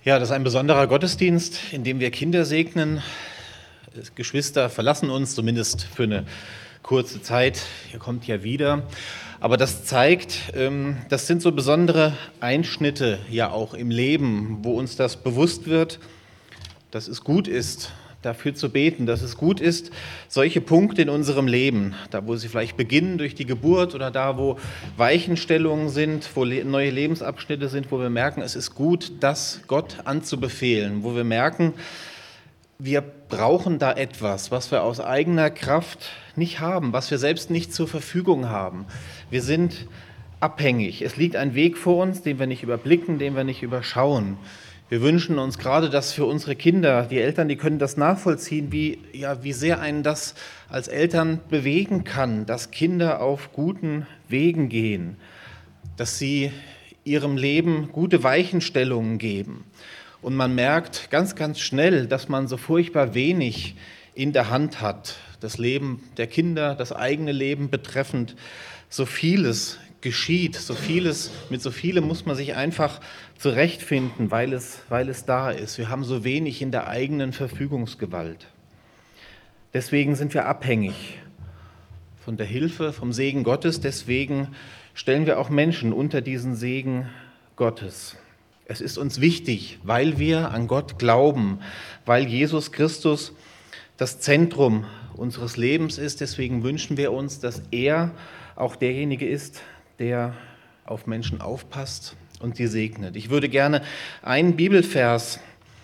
Ja, das ist ein besonderer Gottesdienst, in dem wir Kinder segnen. Geschwister verlassen uns, zumindest für eine kurze Zeit. Ihr kommt ja wieder. Aber das zeigt, das sind so besondere Einschnitte ja auch im Leben, wo uns das bewusst wird, dass es gut ist, dafür zu beten, dass es gut ist, solche Punkte in unserem Leben, da wo sie vielleicht beginnen durch die Geburt oder da wo Weichenstellungen sind, wo neue Lebensabschnitte sind, wo wir merken, es ist gut, das Gott anzubefehlen, wo wir merken, wir brauchen da etwas, was wir aus eigener Kraft nicht haben, was wir selbst nicht zur Verfügung haben. Wir sind abhängig. Es liegt ein Weg vor uns, den wir nicht überblicken, den wir nicht überschauen. Wir wünschen uns gerade, dass für unsere Kinder, die Eltern, die können das nachvollziehen, wie sehr einen das als Eltern bewegen kann, dass Kinder auf guten Wegen gehen, dass sie ihrem Leben gute Weichenstellungen geben. Und man merkt ganz, ganz schnell, dass man so furchtbar wenig in der Hand hat. Das Leben der Kinder, das eigene Leben betreffend, so vieles geschieht, mit so vielem muss man sich einfach zurechtfinden, weil es da ist. Wir haben so wenig in der eigenen Verfügungsgewalt. Deswegen sind wir abhängig von der Hilfe, vom Segen Gottes. Deswegen stellen wir auch Menschen unter diesen Segen Gottes. Es ist uns wichtig, weil wir an Gott glauben, weil Jesus Christus das Zentrum unseres Lebens ist. Deswegen wünschen wir uns, dass er auch derjenige ist, der auf Menschen aufpasst und die segnet. Ich würde gerne einen Bibelvers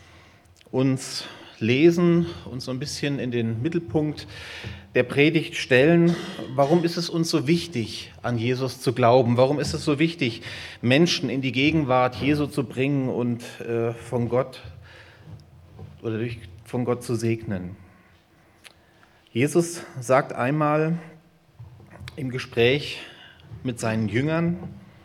uns lesen und so ein bisschen in den Mittelpunkt der Predigt stellen. Warum ist es uns so wichtig, an Jesus zu glauben? Warum ist es so wichtig, Menschen in die Gegenwart Jesu zu bringen und von Gott zu segnen? Jesus sagt einmal im Gespräch mit seinen Jüngern: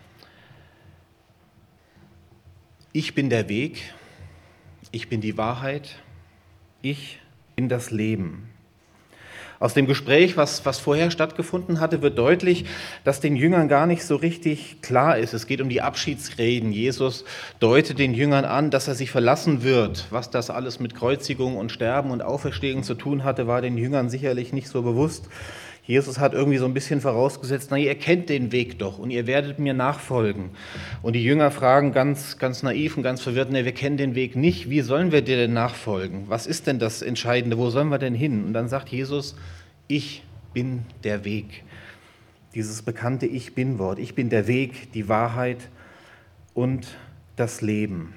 Ich bin der Weg, ich bin die Wahrheit, ich bin das Leben. Aus dem Gespräch, was vorher stattgefunden hatte, wird deutlich, dass den Jüngern gar nicht so richtig klar ist. Es geht um die Abschiedsreden. Jesus deutet den Jüngern an, dass er sie verlassen wird. Was das alles mit Kreuzigung und Sterben und Auferstehung zu tun hatte, war den Jüngern sicherlich nicht so bewusst. Jesus hat irgendwie so ein bisschen vorausgesetzt, ihr kennt den Weg doch und ihr werdet mir nachfolgen. Und die Jünger fragen ganz, ganz naiv und ganz verwirrt, wir kennen den Weg nicht, wie sollen wir dir denn nachfolgen? Was ist denn das Entscheidende, wo sollen wir denn hin? Und dann sagt Jesus, ich bin der Weg. Dieses bekannte Ich-Bin-Wort, ich bin der Weg, die Wahrheit und das Leben.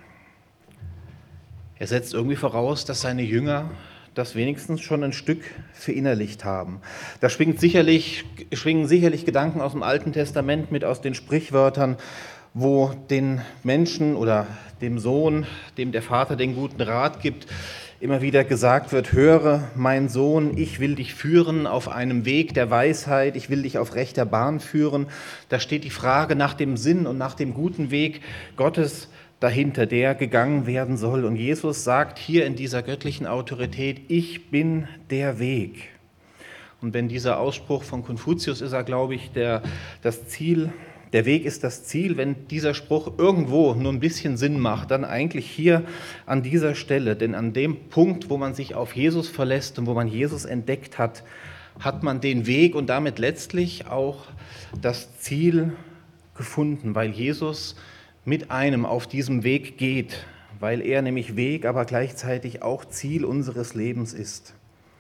Er setzt irgendwie voraus, dass seine Jünger das wenigstens schon ein Stück verinnerlicht haben. Da schwingen sicherlich Gedanken aus dem Alten Testament mit, aus den Sprichwörtern, wo den Menschen oder dem Sohn, dem der Vater den guten Rat gibt, immer wieder gesagt wird: Höre, mein Sohn, ich will dich führen auf einem Weg der Weisheit, ich will dich auf rechter Bahn führen. Da steht die Frage nach dem Sinn und nach dem guten Weg Gottes dahinter, der gegangen werden soll. Und Jesus sagt hier in dieser göttlichen Autorität, ich bin der Weg. Und wenn dieser Ausspruch von Konfuzius ist, glaube ich, das Ziel, der Weg ist das Ziel. Wenn dieser Spruch irgendwo nur ein bisschen Sinn macht, dann eigentlich hier an dieser Stelle. Denn an dem Punkt, wo man sich auf Jesus verlässt und wo man Jesus entdeckt hat, hat man den Weg und damit letztlich auch das Ziel gefunden, weil Jesus mit einem auf diesem Weg geht, weil er nämlich Weg, aber gleichzeitig auch Ziel unseres Lebens ist.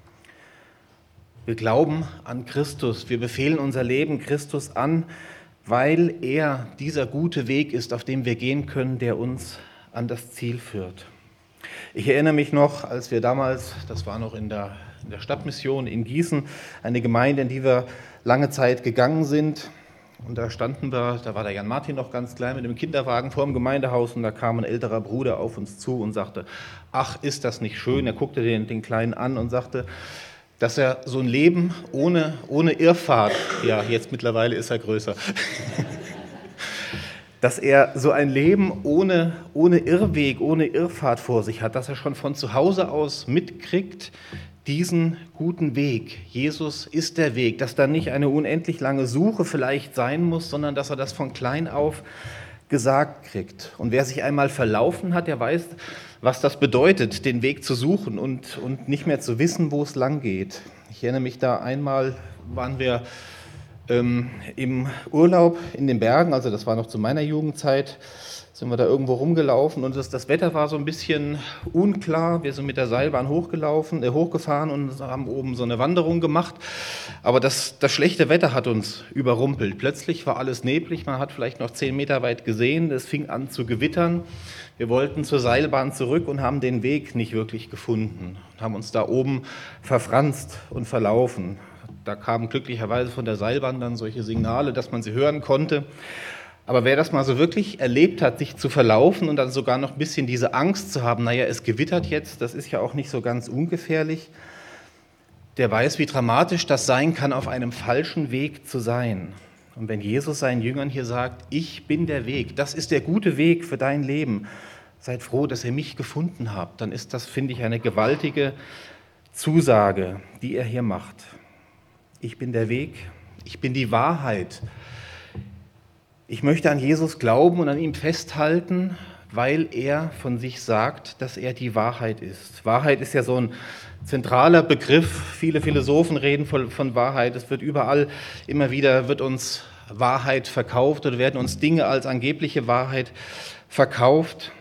Wir glauben an Christus, wir befehlen unser Leben Christus an, weil er dieser gute Weg ist, auf dem wir gehen können, der uns an das Ziel führt. Ich erinnere mich noch, als wir damals, das war noch in der Stadtmission in Gießen, eine Gemeinde, in die wir lange Zeit gegangen sind. Und da war der Jan Martin noch ganz klein mit dem Kinderwagen vor dem Gemeindehaus und da kam ein älterer Bruder auf uns zu und sagte, ach, ist das nicht schön? Er guckte den Kleinen an und sagte, dass er so ein Leben ohne Irrfahrt, ja, jetzt mittlerweile ist er größer, dass er so ein Leben ohne Irrweg, ohne Irrfahrt vor sich hat, dass er schon von zu Hause aus mitkriegt, diesen guten Weg. Jesus ist der Weg, dass da nicht eine unendlich lange Suche vielleicht sein muss, sondern dass er das von klein auf gesagt kriegt. Und wer sich einmal verlaufen hat, der weiß, was das bedeutet, den Weg zu suchen und nicht mehr zu wissen, wo es lang geht. Ich erinnere mich da einmal, waren wir im Urlaub in den Bergen, also das war noch zu meiner Jugendzeit, sind wir da irgendwo rumgelaufen und das Wetter war so ein bisschen unklar. Wir sind mit der Seilbahn hochgefahren und haben oben so eine Wanderung gemacht. Aber das schlechte Wetter hat uns überrumpelt. Plötzlich war alles neblig, man hat vielleicht noch 10 Meter weit gesehen, es fing an zu gewittern. Wir wollten zur Seilbahn zurück und haben den Weg nicht wirklich gefunden. Haben uns da oben verfranst und verlaufen. Da kamen glücklicherweise von der Seilbahn dann solche Signale, dass man sie hören konnte. Aber wer das mal so wirklich erlebt hat, sich zu verlaufen und dann sogar noch ein bisschen diese Angst zu haben, naja, es gewittert jetzt, das ist ja auch nicht so ganz ungefährlich, der weiß, wie dramatisch das sein kann, auf einem falschen Weg zu sein. Und wenn Jesus seinen Jüngern hier sagt, ich bin der Weg, das ist der gute Weg für dein Leben, seid froh, dass ihr mich gefunden habt, dann ist das, finde ich, eine gewaltige Zusage, die er hier macht. Ich bin der Weg, ich bin die Wahrheit. Ich möchte an Jesus glauben und an ihm festhalten, weil er von sich sagt, dass er die Wahrheit ist. Wahrheit ist ja so ein zentraler Begriff. Viele Philosophen reden von Wahrheit. Es wird überall immer wieder, wird uns Wahrheit verkauft oder werden uns Dinge als angebliche Wahrheit verkauft.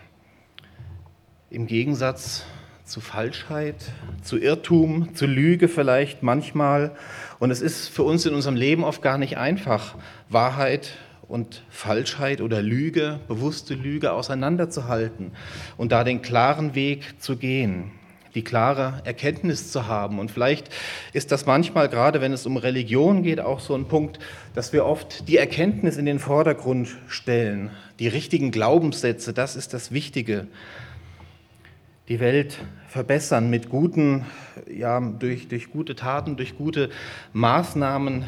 Im Gegensatz zu Falschheit, zu Irrtum, zu Lüge vielleicht manchmal. Und es ist für uns in unserem Leben oft gar nicht einfach, Wahrheit und Falschheit oder Lüge, bewusste Lüge auseinanderzuhalten und da den klaren Weg zu gehen, die klare Erkenntnis zu haben. Und vielleicht ist das manchmal, gerade wenn es um Religion geht, auch so ein Punkt, dass wir oft die Erkenntnis in den Vordergrund stellen, die richtigen Glaubenssätze, das ist das Wichtige. Die Welt verbessern mit guten, durch gute Taten, durch gute Maßnahmen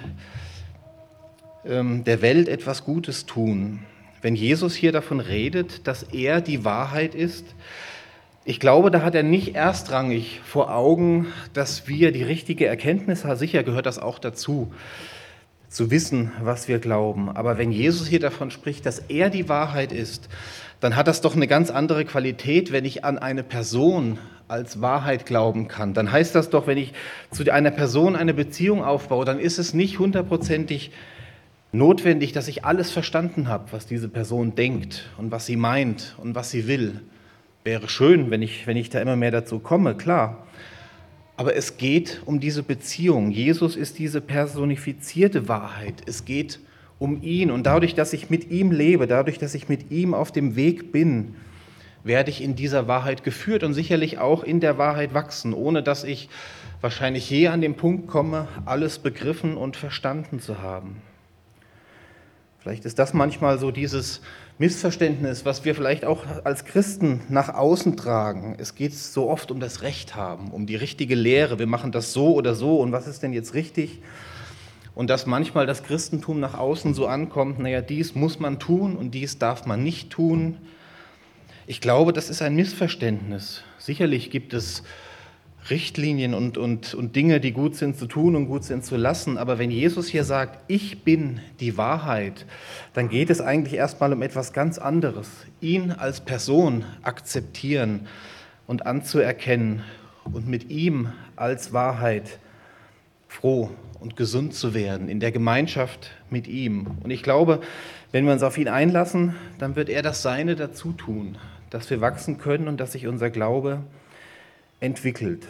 der Welt etwas Gutes tun. Wenn Jesus hier davon redet, dass er die Wahrheit ist, ich glaube, da hat er nicht erstrangig vor Augen, dass wir die richtige Erkenntnis haben. Sicher gehört das auch dazu, zu wissen, was wir glauben. Aber wenn Jesus hier davon spricht, dass er die Wahrheit ist, dann hat das doch eine ganz andere Qualität, wenn ich an eine Person als Wahrheit glauben kann. Dann heißt das doch, wenn ich zu einer Person eine Beziehung aufbaue, dann ist es nicht hundertprozentig notwendig, dass ich alles verstanden habe, was diese Person denkt und was sie meint und was sie will. Wäre schön, wenn ich da immer mehr dazu komme, klar. Aber es geht um diese Beziehung. Jesus ist diese personifizierte Wahrheit. Es geht um ihn. Und dadurch, dass ich mit ihm lebe, dadurch, dass ich mit ihm auf dem Weg bin, werde ich in dieser Wahrheit geführt und sicherlich auch in der Wahrheit wachsen, ohne dass ich wahrscheinlich je an den Punkt komme, alles begriffen und verstanden zu haben. Vielleicht ist das manchmal so dieses Missverständnis, was wir vielleicht auch als Christen nach außen tragen. Es geht so oft um das Recht haben, um die richtige Lehre. Wir machen das so oder so und was ist denn jetzt richtig? Und dass manchmal das Christentum nach außen so ankommt, naja, dies muss man tun und dies darf man nicht tun. Ich glaube, das ist ein Missverständnis. Sicherlich gibt es Richtlinien und Dinge, die gut sind zu tun und gut sind zu lassen. Aber wenn Jesus hier sagt, ich bin die Wahrheit, dann geht es eigentlich erstmal um etwas ganz anderes. Ihn als Person akzeptieren und anzuerkennen und mit ihm als Wahrheit froh und gesund zu werden, in der Gemeinschaft mit ihm. Und ich glaube, wenn wir uns auf ihn einlassen, dann wird er das Seine dazu tun, dass wir wachsen können und dass sich unser Glaube entwickelt.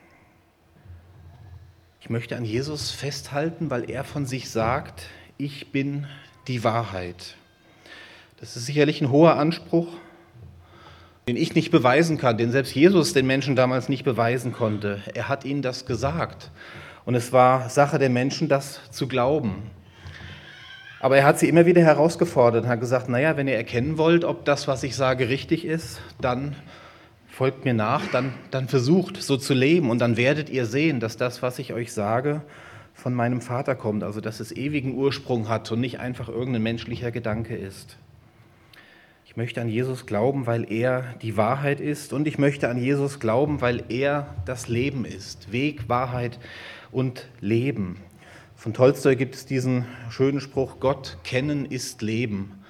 Ich möchte an Jesus festhalten, weil er von sich sagt, ich bin die Wahrheit. Das ist sicherlich ein hoher Anspruch, den ich nicht beweisen kann, den selbst Jesus den Menschen damals nicht beweisen konnte. Er hat ihnen das gesagt und es war Sache der Menschen, das zu glauben. Aber er hat sie immer wieder herausgefordert und hat gesagt, naja, wenn ihr erkennen wollt, ob das, was ich sage, richtig ist, dann folgt mir nach, dann versucht so zu leben und dann werdet ihr sehen, dass das, was ich euch sage, von meinem Vater kommt, also dass es ewigen Ursprung hat und nicht einfach irgendein menschlicher Gedanke ist. Ich möchte an Jesus glauben, weil er die Wahrheit ist und ich möchte an Jesus glauben, weil er das Leben ist, Weg, Wahrheit und Leben. Von Tolstoi gibt es diesen schönen Spruch, Gott kennen ist Leben.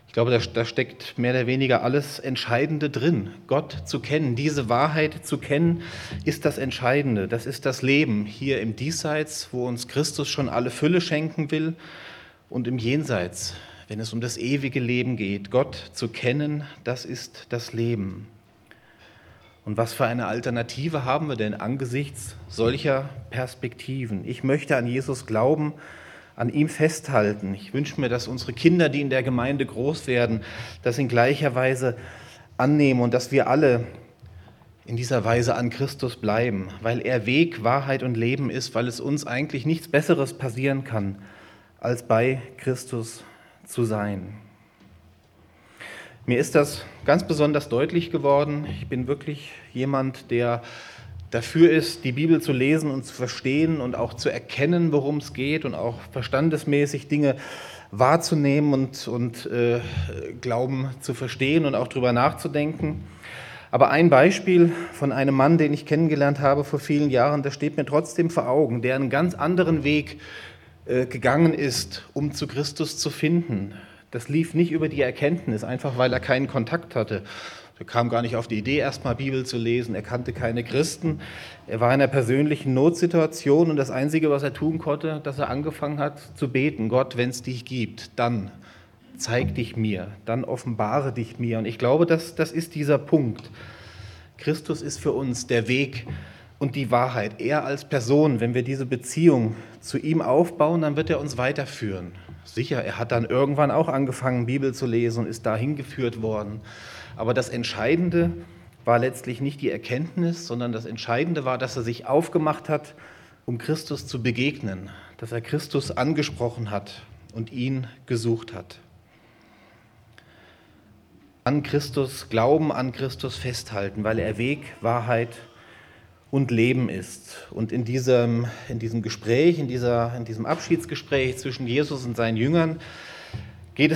Ich glaube, da steckt mehr oder weniger alles Entscheidende drin. Gott zu kennen, diese Wahrheit zu kennen, ist das Entscheidende. Das ist das Leben hier im Diesseits, wo uns Christus schon alle Fülle schenken will, und im Jenseits, wenn es um das ewige Leben geht. Gott zu kennen, das ist das Leben. Und was für eine Alternative haben wir denn angesichts solcher Perspektiven? Ich möchte an Jesus glauben, an ihm festhalten. Ich wünsche mir, dass unsere Kinder, die in der Gemeinde groß werden, das in gleicher Weise annehmen und dass wir alle in dieser Weise an Christus bleiben, weil er Weg, Wahrheit und Leben ist, weil es uns eigentlich nichts Besseres passieren kann, als bei Christus zu sein. Mir ist das ganz besonders deutlich geworden. Ich bin wirklich jemand, der dafür ist, die Bibel zu lesen und zu verstehen und auch zu erkennen, worum es geht und auch verstandesmäßig Dinge wahrzunehmen und Glauben zu verstehen und auch darüber nachzudenken. Aber ein Beispiel von einem Mann, den ich kennengelernt habe vor vielen Jahren, das steht mir trotzdem vor Augen, der einen ganz anderen Weg gegangen ist, um zu Christus zu finden. Das lief nicht über die Erkenntnis, einfach weil er keinen Kontakt hatte. Er kam gar nicht auf die Idee, erstmal Bibel zu lesen. Er kannte keine Christen. Er war in einer persönlichen Notsituation und das Einzige, was er tun konnte, dass er angefangen hat zu beten. Gott, wenn es dich gibt, dann zeig dich mir, dann offenbare dich mir. Und ich glaube, das ist dieser Punkt. Christus ist für uns der Weg und die Wahrheit. Er als Person, wenn wir diese Beziehung zu ihm aufbauen, dann wird er uns weiterführen. Sicher, er hat dann irgendwann auch angefangen, Bibel zu lesen und ist dahin geführt worden. Aber das Entscheidende war letztlich nicht die Erkenntnis, sondern das Entscheidende war, dass er sich aufgemacht hat, um Christus zu begegnen, dass er Christus angesprochen hat und ihn gesucht hat. An Christus glauben, an Christus festhalten, weil er Weg, Wahrheit und Leben ist. Und in diesem Gespräch, in diesem Abschiedsgespräch zwischen Jesus und seinen Jüngern kommt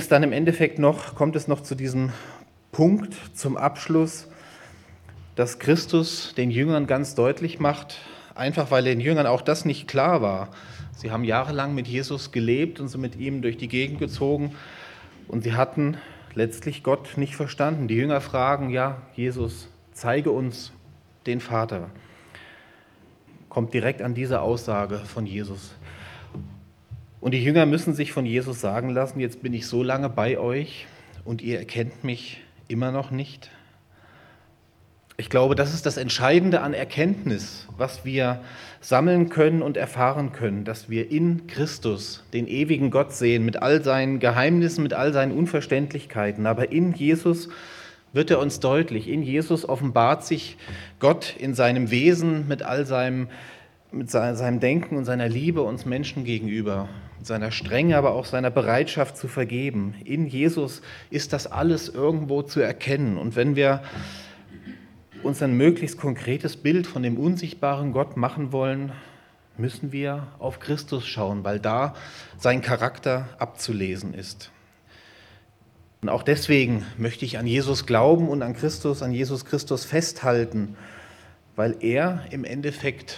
es noch zu diesem Punkt zum Abschluss, dass Christus den Jüngern ganz deutlich macht, einfach weil den Jüngern auch das nicht klar war. Sie haben jahrelang mit Jesus gelebt und sind mit ihm durch die Gegend gezogen und sie hatten letztlich Gott nicht verstanden. Die Jünger fragen, ja, Jesus, zeige uns den Vater. Kommt direkt an diese Aussage von Jesus. Und die Jünger müssen sich von Jesus sagen lassen, jetzt bin ich so lange bei euch und ihr erkennt mich immer noch nicht. Ich glaube, das ist das Entscheidende an Erkenntnis, was wir sammeln können und erfahren können, dass wir in Christus den ewigen Gott sehen, mit all seinen Geheimnissen, mit all seinen Unverständlichkeiten. Aber in Jesus wird er uns deutlich. In Jesus offenbart sich Gott in seinem Wesen mit seinem Denken und seiner Liebe uns Menschen gegenüber, mit seiner Strenge, aber auch seiner Bereitschaft zu vergeben. In Jesus ist das alles irgendwo zu erkennen. Und wenn wir uns ein möglichst konkretes Bild von dem unsichtbaren Gott machen wollen, müssen wir auf Christus schauen, weil da sein Charakter abzulesen ist. Und auch deswegen möchte ich an Jesus glauben und an Jesus Christus festhalten, weil er im Endeffekt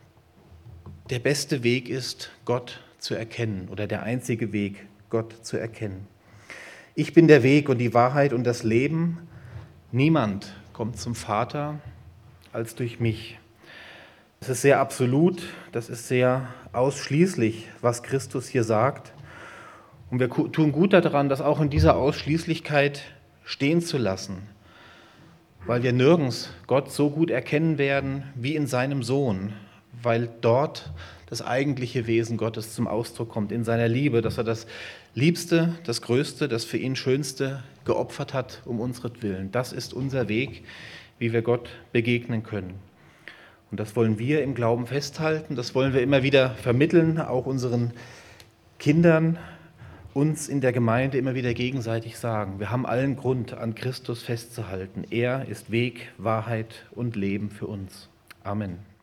der beste Weg ist, Gott zu erkennen oder der einzige Weg, Gott zu erkennen. Ich bin der Weg und die Wahrheit und das Leben. Niemand kommt zum Vater als durch mich. Das ist sehr absolut, das ist sehr ausschließlich, was Christus hier sagt. Und wir tun gut daran, das auch in dieser Ausschließlichkeit stehen zu lassen, weil wir nirgends Gott so gut erkennen werden wie in seinem Sohn, weil dort das eigentliche Wesen Gottes zum Ausdruck kommt, in seiner Liebe, dass er das Liebste, das Größte, das für ihn Schönste geopfert hat um unsretwillen. Das ist unser Weg, wie wir Gott begegnen können. Und das wollen wir im Glauben festhalten, das wollen wir immer wieder vermitteln, auch unseren Kindern, uns in der Gemeinde immer wieder gegenseitig sagen. Wir haben allen Grund, an Christus festzuhalten. Er ist Weg, Wahrheit und Leben für uns. Amen.